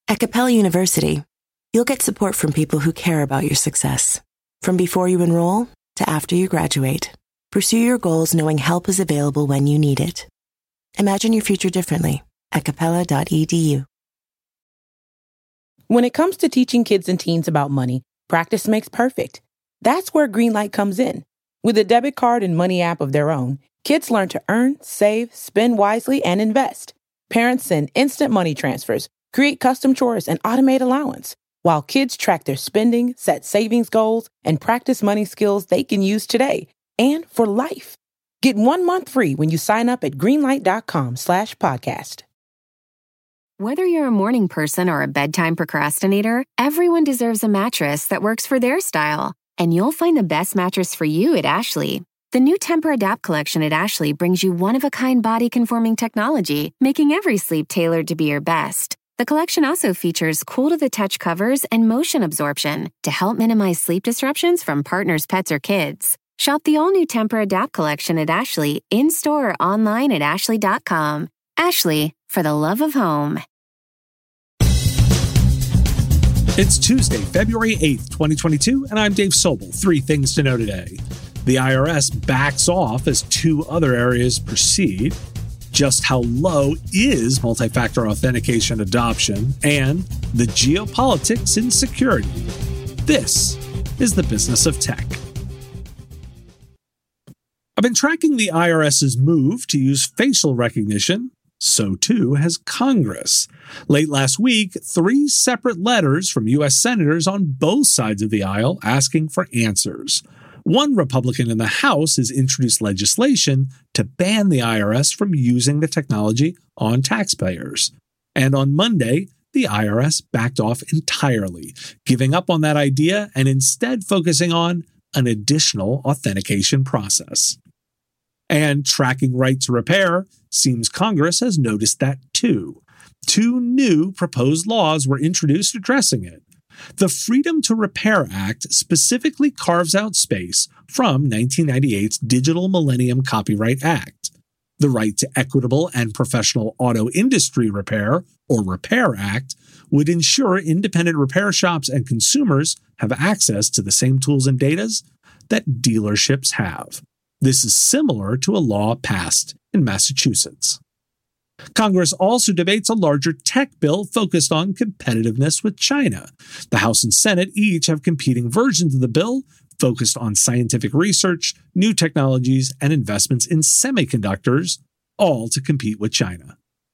At Capella University, you'll get support from people who care about your success. From before you enroll to after you graduate, pursue your goals knowing help is available when you need it. Imagine your future differently at capella.edu. When it comes to teaching kids and teens about money, practice makes perfect. That's where Greenlight comes in. With a debit card and money app of their own, kids learn to earn, save, spend wisely, and invest. Parents send instant money transfers, create custom chores, and automate allowance, while kids track their spending, set savings goals, and practice money skills they can use today and for life. Get 1 month free when you sign up at greenlight.com/podcast. Whether you're a morning person or a bedtime procrastinator, everyone deserves a mattress that works for their style. And you'll find the best mattress for you at Ashley. The new Tempur-Adapt collection at Ashley brings you one-of-a-kind body-conforming technology, making every sleep tailored to be your best. The collection also features cool-to-the-touch covers and motion absorption to help minimize sleep disruptions from partners, pets, or kids. Shop the all-new Tempur-Adapt collection at Ashley, in-store or online at ashley.com. Ashley, for the love of home. It's Tuesday, February 8th, 2022, and I'm Dave Sobel. 3 things to know today. The IRS backs off as 2 other areas proceed. Just how low is multi-factor authentication adoption? And the geopolitics in security. This is the business of tech. I've been tracking the IRS's move to use facial recognition. So too has Congress. Late last week, 3 separate letters from U.S. senators on both sides of the aisle asking for answers. One Republican in the House has introduced legislation to ban the IRS from using the technology on taxpayers. And on Monday, the IRS backed off entirely, giving up on that idea and instead focusing on an additional authentication process. And tracking right to repair, seems Congress has noticed that too. 2 new proposed laws were introduced addressing it. The Freedom to Repair Act specifically carves out space from 1998's Digital Millennium Copyright Act. The Right to Equitable and Professional Auto Industry Repair, or Repair Act, would ensure independent repair shops and consumers have access to the same tools and data that dealerships have. This is similar to a law passed in Massachusetts. Congress also debates a larger tech bill focused on competitiveness with China. The House and Senate each have competing versions of the bill focused on scientific research, new technologies, and investments in semiconductors, all to compete with China.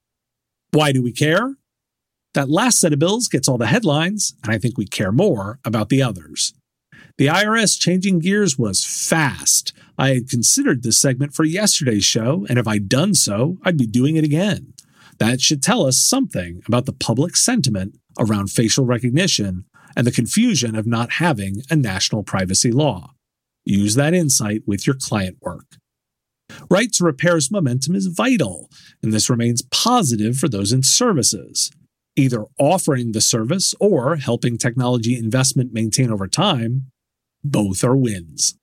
Why do we care? That last set of bills gets all the headlines, and I think we care more about the others. The IRS changing gears was fast. I had considered this segment for yesterday's show, and if I'd done so, I'd be doing it again. That should tell us something about the public sentiment around facial recognition and the confusion of not having a national privacy law. Use that insight with your client work. Right to repair's momentum is vital, and this remains positive for those in services. Either offering the service or helping technology investment maintain over time, both are wins.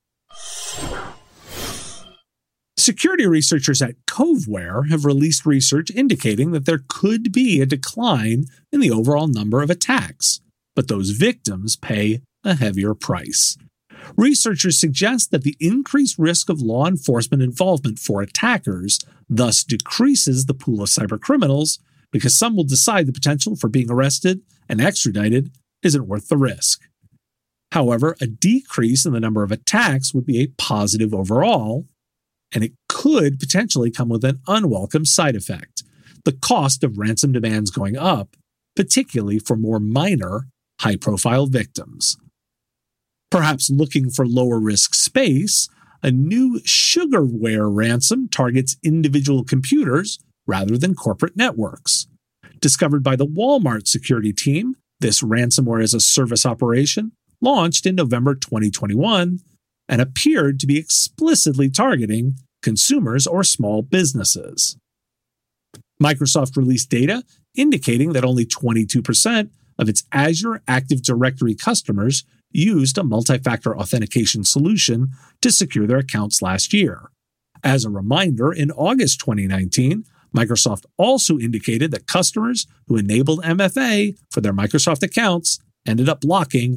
Security researchers at Coveware have released research indicating that there could be a decline in the overall number of attacks, but those victims pay a heavier price. Researchers suggest that the increased risk of law enforcement involvement for attackers thus decreases the pool of cybercriminals because some will decide the potential for being arrested and extradited isn't worth the risk. However, a decrease in the number of attacks would be a positive overall, and it could potentially come with an unwelcome side effect: the cost of ransom demands going up, particularly for more minor, high-profile victims. Perhaps looking for lower-risk space, a new sugarware ransom targets individual computers rather than corporate networks. Discovered by the Walmart security team, this ransomware as a service operation launched in November 2021 and appeared to be explicitly targeting consumers or small businesses. Microsoft released data indicating that only 22% of its Azure Active Directory customers used a multi-factor authentication solution to secure their accounts last year. As a reminder, in August 2019, Microsoft also indicated that customers who enabled MFA for their Microsoft accounts ended up blocking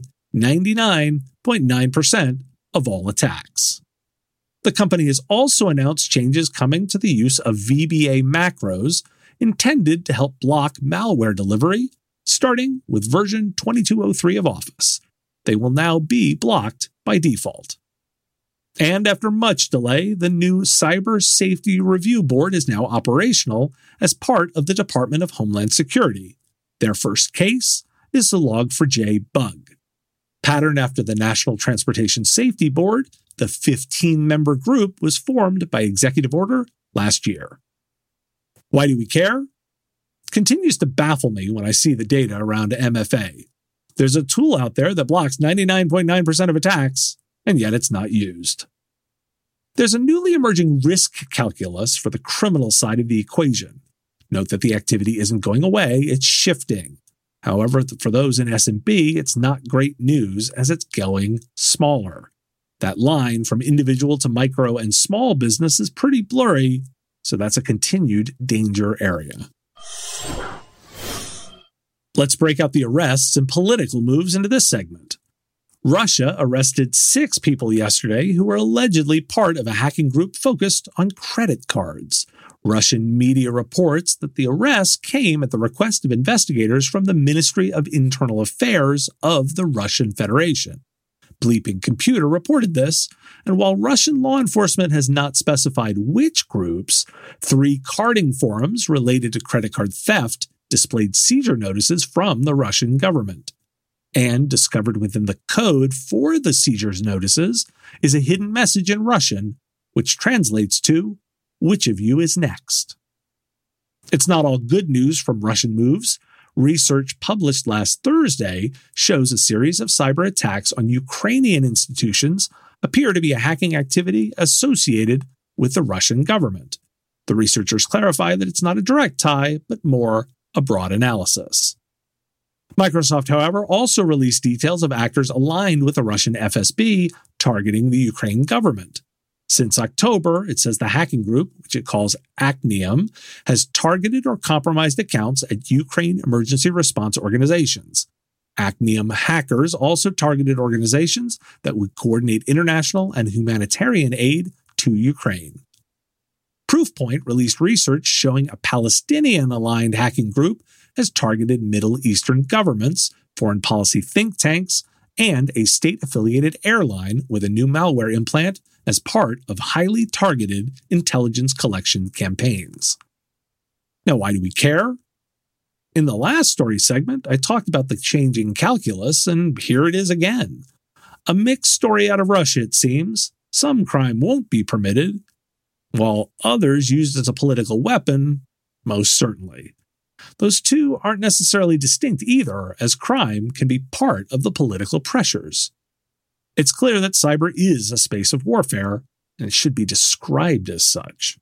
99.9% of all attacks. The company has also announced changes coming to the use of VBA macros intended to help block malware delivery, starting with version 2203 of Office. They will now be blocked by default. And after much delay, the new Cyber Safety Review Board is now operational as part of the Department of Homeland Security. Their first case is the Log4j bug. Patterned after the National Transportation Safety Board, the 15-member group was formed by executive order last year. Why do we care? Continues to baffle me when I see the data around MFA. There's a tool out there that blocks 99.9% of attacks, and yet it's not used. There's a newly emerging risk calculus for the criminal side of the equation. Note that the activity isn't going away, it's shifting. However, for those in SMB, it's not great news as it's going smaller. That line from individual to micro and small business is pretty blurry, so that's a continued danger area. Let's break out the arrests and political moves into this segment. Russia arrested 6 people yesterday who were allegedly part of a hacking group focused on credit cards. Russian media reports that the arrests came at the request of investigators from the Ministry of Internal Affairs of the Russian Federation. Bleeping Computer reported this, and while Russian law enforcement has not specified which groups, 3 carding forums related to credit card theft displayed seizure notices from the Russian government. And discovered within the code for the seizures notices is a hidden message in Russian, which translates to, "Which of you is next?" It's not all good news from Russian moves. Research published last Thursday shows a series of cyber attacks on Ukrainian institutions appear to be a hacking activity associated with the Russian government. The researchers clarify that it's not a direct tie, but more a broad analysis. Microsoft, however, also released details of actors aligned with the Russian FSB targeting the Ukraine government. Since October, it says the hacking group, which it calls Acnium, has targeted or compromised accounts at Ukraine emergency response organizations. Acnium hackers also targeted organizations that would coordinate international and humanitarian aid to Ukraine. Proofpoint released research showing a Palestinian-aligned hacking group has targeted Middle Eastern governments, foreign policy think tanks, and a state-affiliated airline with a new malware implant as part of highly targeted intelligence collection campaigns. Now, why do we care? In the last story segment, I talked about the changing calculus, and here it is again. A mixed story out of Russia, it seems. Some crime won't be permitted, while others used as a political weapon, most certainly. Those two aren't necessarily distinct either, as crime can be part of the political pressures. It's clear that cyber is a space of warfare, and it should be described as such.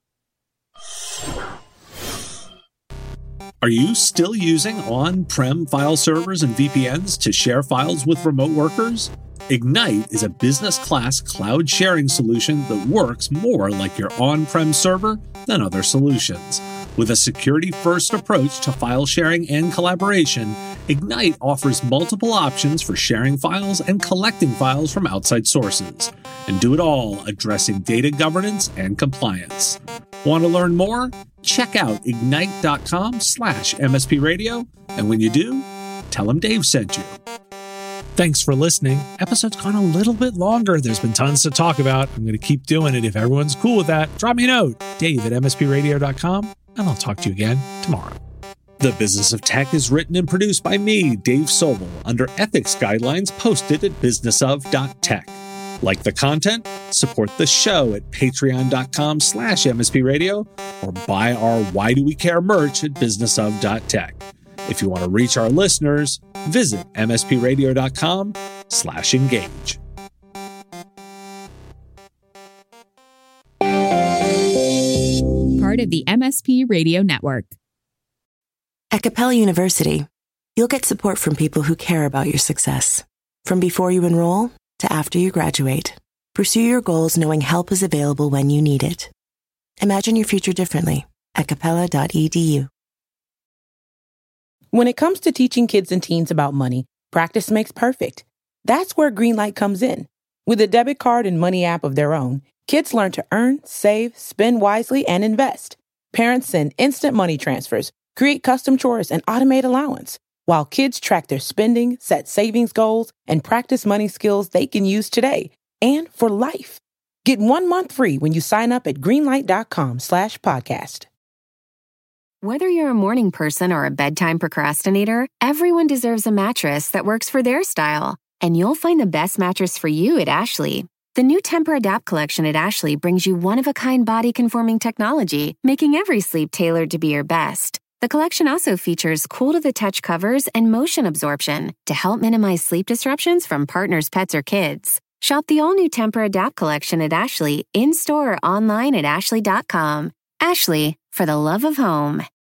Are you still using on-prem file servers and VPNs to share files with remote workers? Ignite is a business-class cloud sharing solution that works more like your on-prem server than other solutions. With a security-first approach to file sharing and collaboration, Ignite offers multiple options for sharing files and collecting files from outside sources, and do it all addressing data governance and compliance. Want to learn more? Check out ignite.com/MSP Radio, and when you do, tell them Dave sent you. Thanks for listening. Episode's gone a little bit longer. There's been tons to talk about. I'm going to keep doing it. If everyone's cool with that, drop me a note, dave@mspradio.com, and I'll talk to you again tomorrow. The Business of Tech is written and produced by me, Dave Sobel, under ethics guidelines posted at businessof.tech. Like the content? Support the show at patreon.com/MSPradio or buy our Why Do We Care merch at businessof.tech. If you want to reach our listeners, visit mspradio.com/engage. Part of the MSP Radio Network. At Capella University, you'll get support from people who care about your success. From before you enroll to after you graduate, pursue your goals knowing help is available when you need it. Imagine your future differently at capella.edu. When it comes to teaching kids and teens about money, practice makes perfect. That's where Greenlight comes in. With a debit card and money app of their own, kids learn to earn, save, spend wisely, and invest. Parents send instant money transfers, create custom chores, and automate allowance, while kids track their spending, set savings goals, and practice money skills they can use today and for life. Get 1 month free when you sign up at greenlight.com/podcast. Whether you're a morning person or a bedtime procrastinator, everyone deserves a mattress that works for their style. And you'll find the best mattress for you at Ashley. The new Tempur-Adapt collection at Ashley brings you one-of-a-kind body-conforming technology, making every sleep tailored to be your best. The collection also features cool-to-the-touch covers and motion absorption to help minimize sleep disruptions from partners, pets, or kids. Shop the all-new Tempur-Adapt collection at Ashley, in-store or online at ashley.com. Ashley, for the love of home.